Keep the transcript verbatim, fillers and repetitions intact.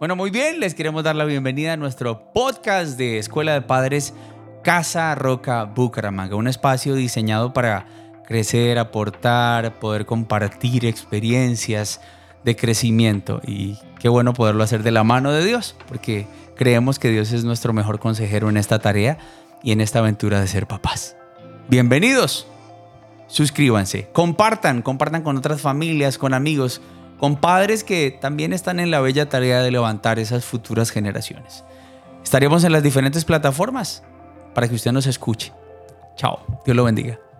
Bueno, muy bien, les queremos dar la bienvenida a nuestro podcast de Escuela de Padres Casa Roca Bucaramanga, un espacio diseñado para crecer, aportar, poder compartir experiencias de crecimiento, y qué bueno poderlo hacer de la mano de Dios, porque creemos que Dios es nuestro mejor consejero en esta tarea y en esta aventura de ser papás. Bienvenidos, suscríbanse, compartan, compartan con otras familias, con amigos, con padres que también están en la bella tarea de levantar esas futuras generaciones. Estaremos en las diferentes plataformas para que usted nos escuche. Chao, Dios lo bendiga.